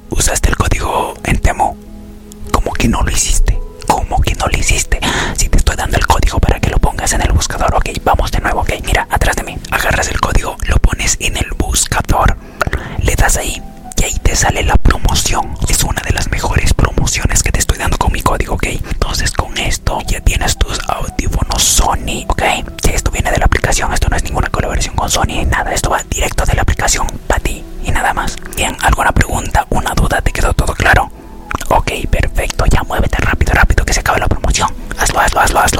usaste el código en Temu. ¿Cómo que no lo hiciste? ¿Cómo que no lo hiciste? Si te estoy dando el código para que lo pongas en el buscador. Ok, vamos de nuevo, ok. Mira, atrás de mí. Agarras el código, lo pones en el buscador. Le das ahí y ahí te sale la promoción. Es una de las mejores promociones que te estoy dando con mi código, ok. Entonces con esto ya tienes tus audífonos Sony, ok. Si esto viene de la aplicación, esto no es ninguna colaboración con Sony ni nada. Esto va directo de la aplicación para ti y nada más. Bien, ¿alguna pregunta? ¿Una duda? ¿Te quedó todo claro? Ok, perfecto, ya muévete rápido, rápido, que se acaba la promoción. Hazlo, hazlo, hazlo, hazlo.